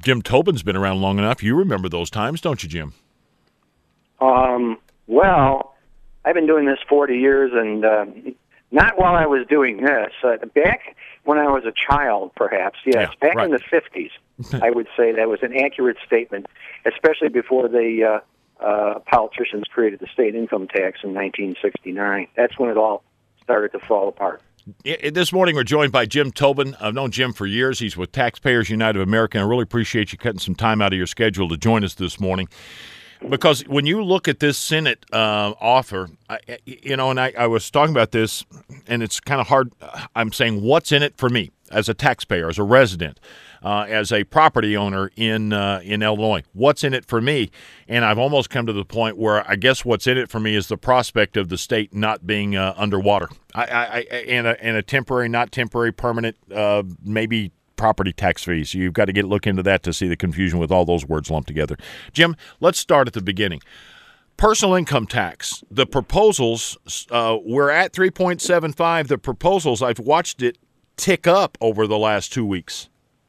Jim Tobin's been around long enough. You remember those times, don't you, Jim? Well, I've been doing this 40 years, and not while I was doing this. Back when I was a child, perhaps, yes. Yeah, back in the 50s, I would say that was an accurate statement, especially before the politicians created the state income tax in 1969. That's when it all started to fall apart. This morning we're joined by Jim Tobin. I've known Jim for years. He's with Taxpayers United of America, and I really appreciate you cutting some time out of your schedule to join us this morning. Because when you look at this Senate offer, I was talking about this, and it's kind of hard. I'm saying, what's in it for me as a taxpayer, as a resident, as a property owner in Illinois? What's in it for me? And I've almost come to the point where I guess what's in it for me is the prospect of the state not being underwater, and a temporary, not temporary, permanent, maybe property tax fees. You've got to look into that to see the confusion with all those words lumped together. Jim, let's start at the beginning. Personal income tax. The proposals, we're at 3.75. The proposals, I've watched it tick up over the last 2 weeks.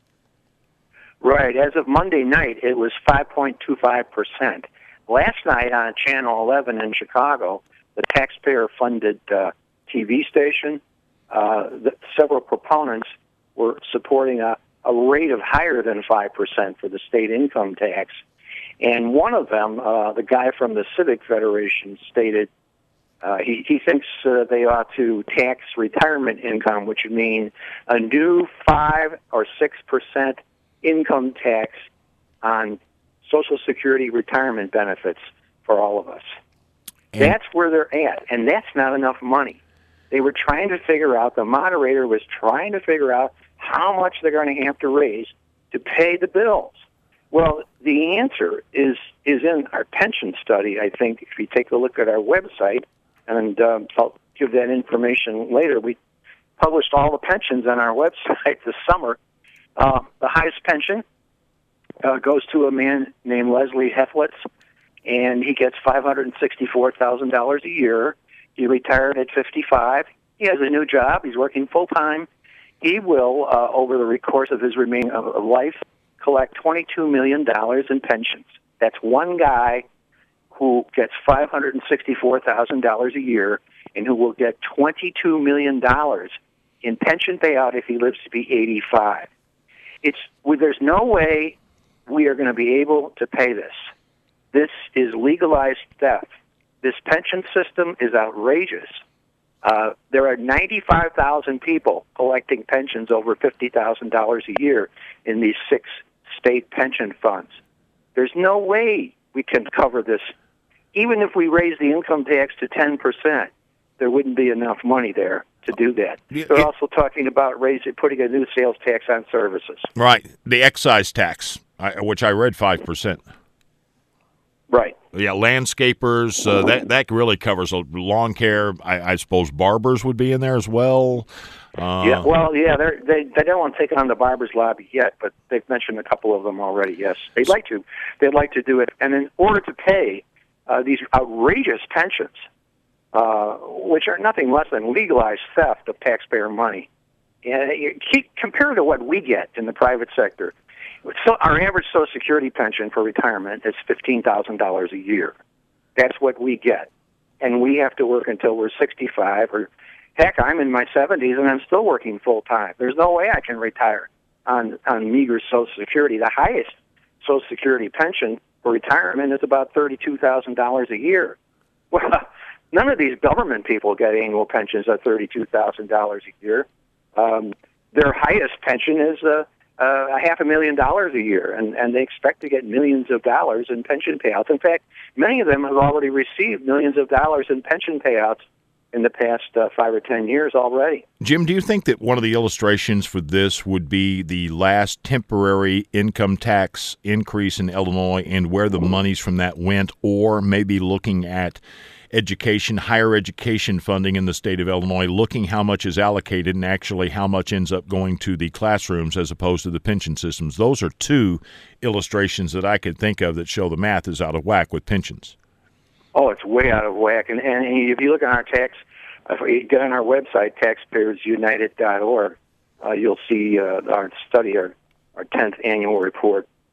Right. As of Monday night, it was 5.25%. Last night on Channel 11 in Chicago, the taxpayer-funded TV station, several proponents were supporting a rate of higher than 5% for the state income tax. And one of them, the guy from the Civic Federation, stated he thinks they ought to tax retirement income, which would mean a new 5 or 6% income tax on Social Security retirement benefits for all of us. That's where they're at, and that's not enough money. They were trying to figure out, the moderator was trying to figure out how much they're going to have to raise to pay the bills. Well, the answer is in our pension study, I think, if you take a look at our website, and I'll give that information later. We published all the pensions on our website this summer. The highest pension goes to a man named Leslie Heflitz, and he gets $564,000 a year. He retired at 55. He has a new job. He's working full-time. He will, over the course of his remaining life, collect $22 million in pensions. That's one guy who gets $564,000 a year and who will get $22 million in pension payout if he lives to be 85. There's no way we are going to be able to pay this. This is legalized theft. This pension system is outrageous. There are 95,000 people collecting pensions over $50,000 a year in these 6 state pension funds. There's no way we can cover this. Even if we raise the income tax to 10%, there wouldn't be enough money there to do that. They're also talking about putting a new sales tax on services. Right, the excise tax, which I read 5%. Right. Yeah, landscapers, that really covers lawn care. I suppose barbers would be in there as well. They don't want to take on the barbers' lobby yet, but they've mentioned a couple of them already, yes. They'd like to do it. And in order to pay these outrageous pensions, which are nothing less than legalized theft of taxpayer money, compared to what we get in the private sector. So our average Social Security pension for retirement is $15,000 a year. That's what we get. And we have to work until we're 65, or heck, I'm in my 70s and I'm still working full-time. There's no way I can retire on meager Social Security. The highest Social Security pension for retirement is about $32,000 a year. Well, none of these government people get annual pensions at $32,000 a year. Their highest pension is $500,000 a year, and they expect to get millions of dollars in pension payouts. In fact, many of them have already received millions of dollars in pension payouts in the past 5 or 10 years already. Jim, do you think that one of the illustrations for this would be the last temporary income tax increase in Illinois and where the monies from that went, or maybe looking at education, higher education funding in the state of Illinois, looking how much is allocated and actually how much ends up going to the classrooms as opposed to the pension systems? Those are 2 illustrations that I could think of that show the math is out of whack with pensions. Oh, it's way out of whack. And if you look on our if you get on our website, taxpayersunited.org, you'll see our study, our 10th annual report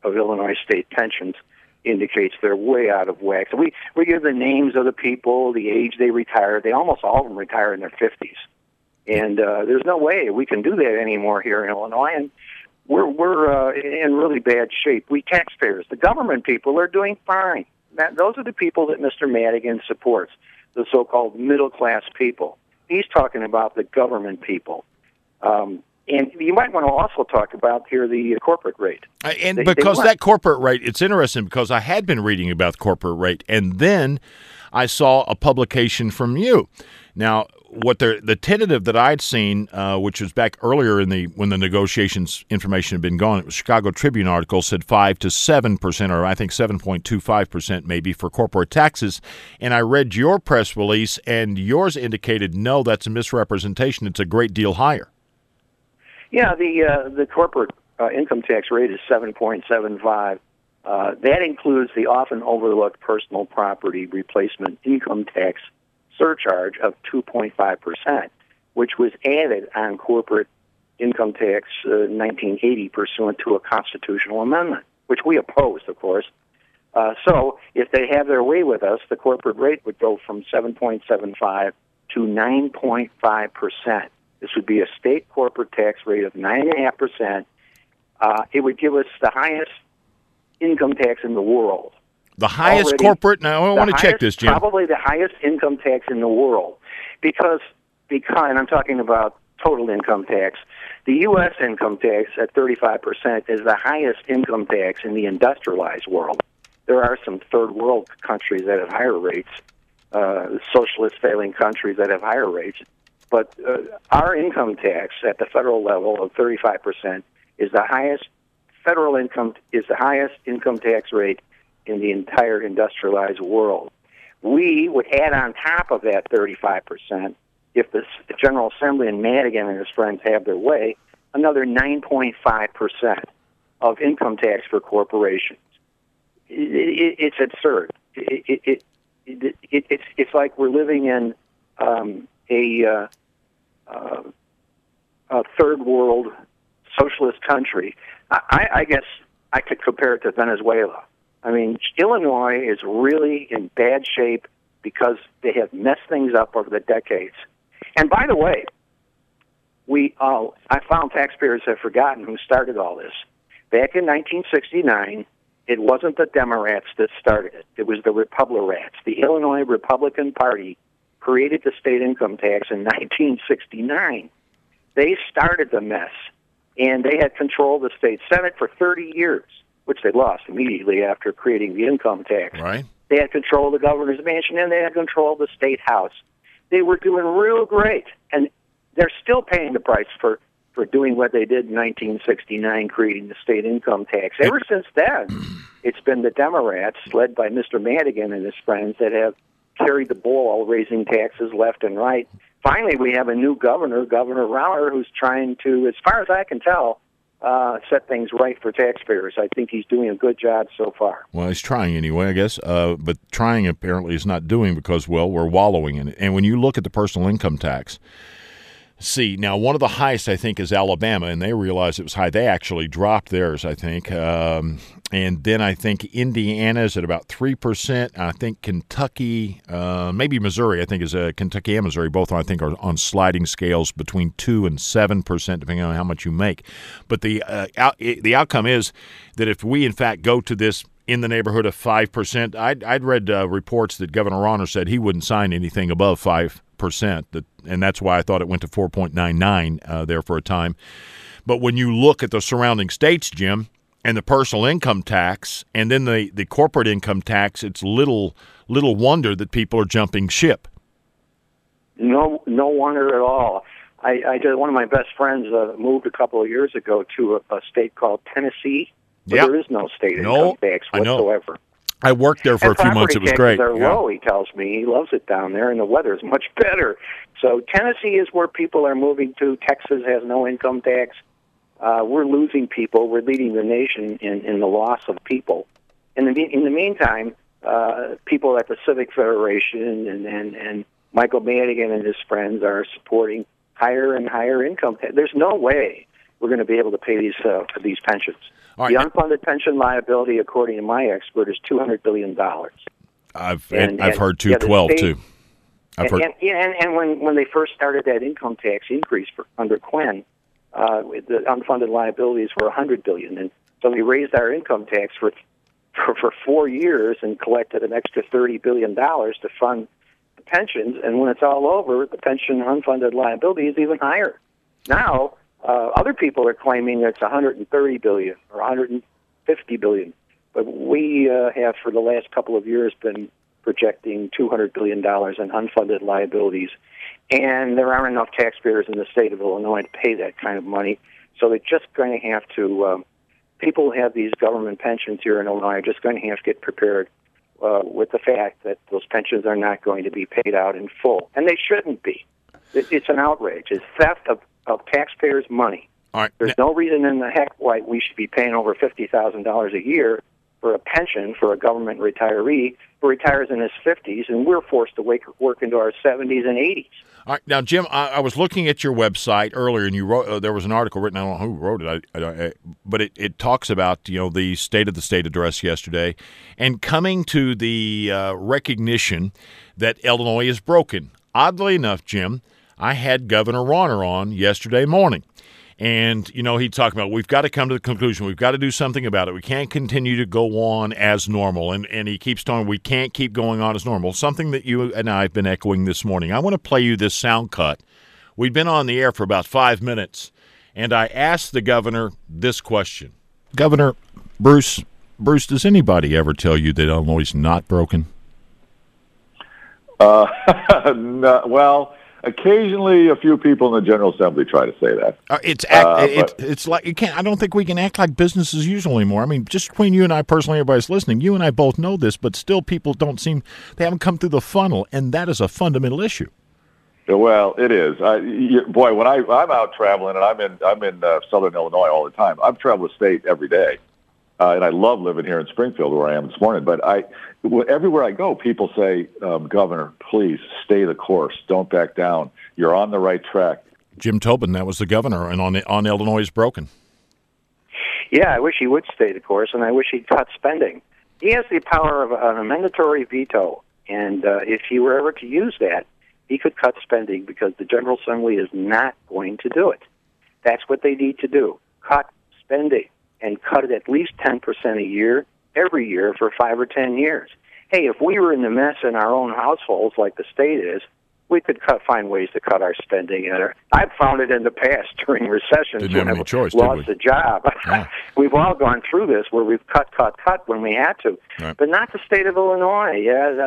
of Illinois state pensions indicates they're way out of whack. So we give the names of the people, the age they retired. They almost all of them retire in their 50s. And there's no way we can do that anymore here in Illinois. And we're in really bad shape. We taxpayers, the government people, are doing fine. Those are the people that Mr. Madigan supports, the so-called middle-class people. He's talking about the government people. And you might want to also talk about here the corporate rate. That corporate rate, it's interesting because I had been reading about the corporate rate, and then I saw a publication from you. Now, what the tentative that I'd seen, which was back earlier when the negotiations information had been gone, it was Chicago Tribune article said 5 to 7%, or I think 7.25% maybe for corporate taxes. And I read your press release, and yours indicated no, that's a misrepresentation. It's a great deal higher. Yeah, the corporate income tax rate is 7.75. That includes the often overlooked personal property replacement income tax surcharge of 2.5%, which was added on corporate income tax 1980 pursuant to a constitutional amendment, which we opposed, of course. So if they have their way with us, the corporate rate would go from 7.75 to 9.5%. This would be a state corporate tax rate of 9.5%. It would give us the highest income tax in the world. The highest corporate? Now, I want to check this, Jim. Probably the highest income tax in the world. Because, and I'm talking about total income tax, the U.S. income tax at 35% is the highest income tax in the industrialized world. There are some third world countries that have higher rates, socialist failing countries that have higher rates. But our income tax at the federal level of 35% is the highest income tax rate in the entire industrialized world. We would add on top of that 35%, if the General Assembly and Madigan and his friends have their way, another 9.5% of income tax for corporations. It's absurd. It's like we're living in a third world socialist country. I guess I could compare it to Venezuela. I mean, Illinois is really in bad shape because they have messed things up over the decades. And by the way, I found taxpayers have forgotten who started all this. Back in 1969, it wasn't the Democrats that started it. It was the Republicans. The Illinois Republican Party created the state income tax in 1969. They started the mess, and they had control of the state Senate for 30 years, which they lost immediately after creating the income tax. Right. They had control of the governor's mansion, and they had control of the state house. They were doing real great, and they're still paying the price for doing what they did in 1969, creating the state income tax. Ever since then, it's been the Democrats, led by Mr. Madigan and his friends, that have carried the ball, raising taxes left and right. Finally, we have a new governor, Governor Rauner, who's trying to, as far as I can tell, set things right for taxpayers. I think he's doing a good job so far. Well, he's trying anyway, I guess. But trying apparently is not doing because, well, we're wallowing in it. And when you look at the personal income tax, see, now one of the highest, I think, is Alabama, and they realized it was high. They actually dropped theirs, I think. And then I think Indiana is at about 3%. I think Kentucky, maybe Missouri, I think is Kentucky and Missouri, both I think are on sliding scales between 2 and 7%, depending on how much you make. But the outcome is that if we, in fact, go to this in the neighborhood of 5%, I'd read reports that Governor Rauner said he wouldn't sign anything above 5%, and that's why I thought it went to 4.99 there for a time. But when you look at the surrounding states, Jim, and the personal income tax, and then the corporate income tax, it's little wonder that people are jumping ship. No wonder at all. I did. One of my best friends moved a couple of years ago to a state called Tennessee. Yep. There is no state income tax whatsoever. I worked there for a few months. It was great. Property taxes are low, he tells me. He loves it down there, and the weather is much better. So Tennessee is where people are moving to. Texas has no income tax. We're losing people. We're leading the nation in the loss of people. In the meantime, people at the Civic Federation and Michael Madigan and his friends are supporting higher and higher income tax. There's no way we're going to be able to pay these pensions. All The right. unfunded pension liability, according to my expert, is $200 billion. I've heard 212 too. I've heard. And when they first started that income tax increase under Quinn, the unfunded liabilities were $100 billion, and so we raised our income tax for 4 years and collected an extra $30 billion to fund the pensions. And when it's all over, the pension unfunded liability is even higher. Now, other people are claiming it's $130 billion or $150 billion, but we have for the last couple of years been projecting $200 billion in unfunded liabilities, and there aren't enough taxpayers in the state of Illinois to pay that kind of money. So they're just going to have to. People who have these government pensions here in Illinois are just going to have to get prepared with the fact that those pensions are not going to be paid out in full, and they shouldn't be. It's an outrage. It's theft of taxpayers' money. All right. There's no reason in the heck why we should be paying over $50,000 a year for a pension for a government retiree who retires in his 50s, and we're forced to work into our 70s and 80s. All right. Now, Jim, I was looking at your website earlier, and you wrote there was an article written. I don't know who wrote it, but it talks about the state of the state address yesterday, and coming to the recognition that Illinois is broken. Oddly enough, Jim, I had Governor Rauner on yesterday morning. And, he talked about we've got to come to the conclusion. We've got to do something about it. We can't continue to go on as normal. And he keeps telling we can't keep going on as normal, something that you and I have been echoing this morning. I want to play you this sound cut. We've been on the air for about 5 minutes, and I asked the governor this question. Governor, Bruce, does anybody ever tell you that Illinois is not broken? No, well, occasionally, a few people in the General Assembly try to say that. It's like you can't. I don't think we can act like business as usual anymore. I mean, just between you and I personally, everybody's listening. You and I both know this, but still, people they haven't come through the funnel, and that is a fundamental issue. Well, it is. Boy, when I'm out traveling, and I'm in Southern Illinois all the time. I've traveled the state every day, and I love living here in Springfield, where I am this morning. But everywhere I go, people say, Governor, please stay the course. Don't back down. You're on the right track. Jim Tobin, that was the governor, and on Illinois is broken. Yeah, I wish he would stay the course, and I wish he'd cut spending. He has the power of a mandatory veto, and if he were ever to use that, he could cut spending because the General Assembly is not going to do it. That's what they need to do, cut spending, and cut it at least 10% a year, every year for 5 or 10 years. Hey, if we were in the mess in our own households like the state is, we could find ways to cut our spending. I've found it in the past during recessions when I've lost a job. Yeah. We've all gone through this where we've cut when we had to, right. But not the state of Illinois. Yeah,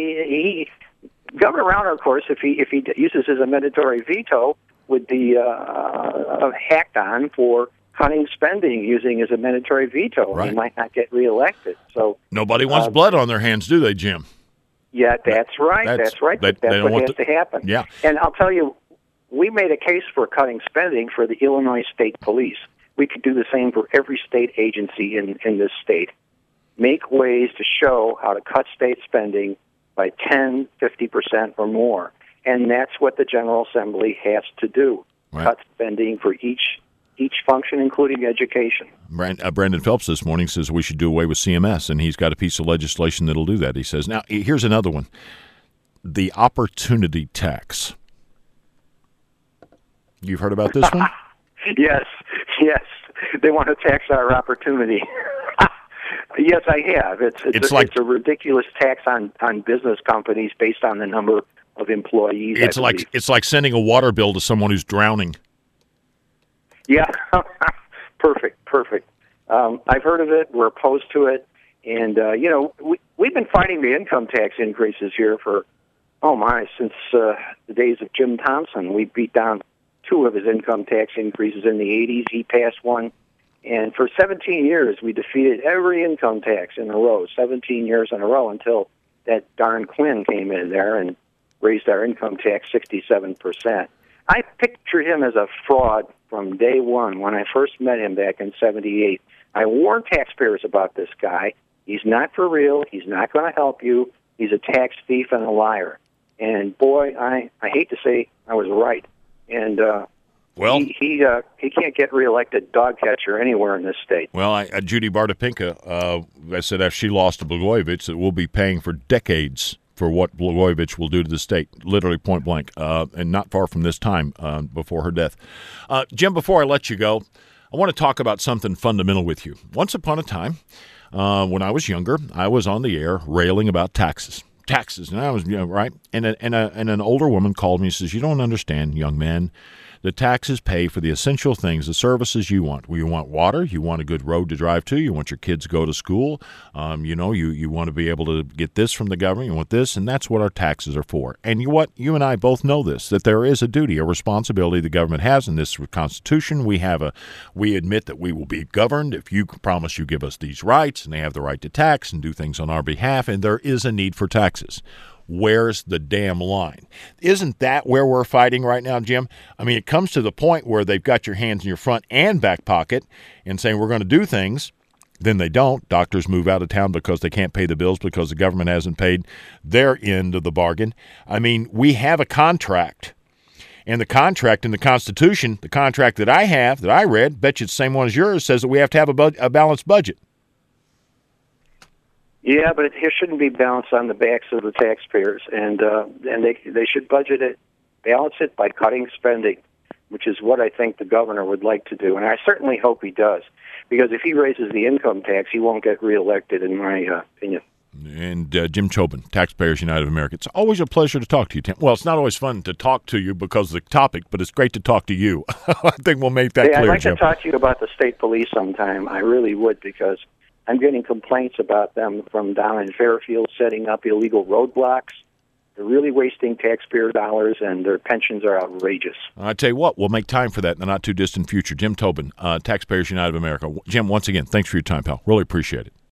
Governor Rauner, of course, if he uses his mandatory veto, would be hacked on for cutting spending using his mandatory veto. Right. He might not get reelected. So nobody wants blood on their hands, do they, Jim? Yeah, that's right. That's what has to happen. Yeah. And I'll tell you, we made a case for cutting spending for the Illinois State Police. We could do the same for every state agency in this state. Make ways to show how to cut state spending by 10, 50% or more. And that's what the General Assembly has to do. Right. Cut spending for each function, including education. Brandon Phelps this morning says we should do away with CMS, and he's got a piece of legislation that'll do that. He says, now, here's another one, the opportunity tax. You've heard about this one? Yes. They want to tax our opportunity. Yes, I have. It's a ridiculous tax on business companies based on the number of employees. It's like sending a water bill to someone who's drowning. Yeah, perfect. I've heard of it. We're opposed to it, and we've been fighting the income tax increases here for since the days of Jim Thompson. We beat down 2 of his income tax increases in the 80s. He passed one, and for 17 years we defeated every income tax in a row. 17 years in a row until that darn Quinn came in there and raised our income tax 67%. I picture him as a fraud from day one when I first met him back in 78. I warned taxpayers about this guy. He's not for real. He's not going to help you. He's a tax thief and a liar. And, boy, I hate to say I was right. And Well, he can't get reelected dog catcher anywhere in this state. Well, Judy Bartopinka, I said after she lost to Blagojevich that we'll be paying for decades for what Blagojevich will do to the state, literally point blank, and not far from this time before her death. Jim, before I let you go, I want to talk about something fundamental with you. Once upon a time, when I was younger, I was on the air railing about taxes, and I was right, and an older woman called me and says, "You don't understand, young man. The taxes pay for the essential things, the services you want. You want water, you want a good road to drive to, you want your kids to go to school, you want to be able to get this from the government, you want this, and that's what our taxes are for." And you and I both know this, that there is a duty, a responsibility the government has in this Constitution. We admit that we will be governed if you promise you give us these rights, and they have the right to tax and do things on our behalf, and there is a need for taxes. Where's the damn line? Isn't that where we're fighting right now, Jim? I mean, it comes to the point where they've got your hands in your front and back pocket and saying we're going to do things. Then they don't. Doctors move out of town because they can't pay the bills because the government hasn't paid their end of the bargain. I mean, we have a contract. And the contract in the Constitution, the contract that I read, bet you it's the same one as yours, says that we have to have a balanced budget. Yeah, but it shouldn't be balanced on the backs of the taxpayers, and they should balance it by cutting spending, which is what I think the governor would like to do, and I certainly hope he does, because if he raises the income tax, he won't get reelected, in my opinion. And Jim Tobin, Taxpayers United of America. It's always a pleasure to talk to you, Tim. Well, it's not always fun to talk to you because of the topic, but it's great to talk to you. I think we'll make that clear, I'd like Jim. to talk to you about the state police sometime. I really would, because I'm getting complaints about them from down in Fairfield setting up illegal roadblocks. They're really wasting taxpayer dollars, and their pensions are outrageous. I tell you what, we'll make time for that in the not-too-distant future. Jim Tobin, Taxpayers United of America. Jim, once again, thanks for your time, pal. Really appreciate it.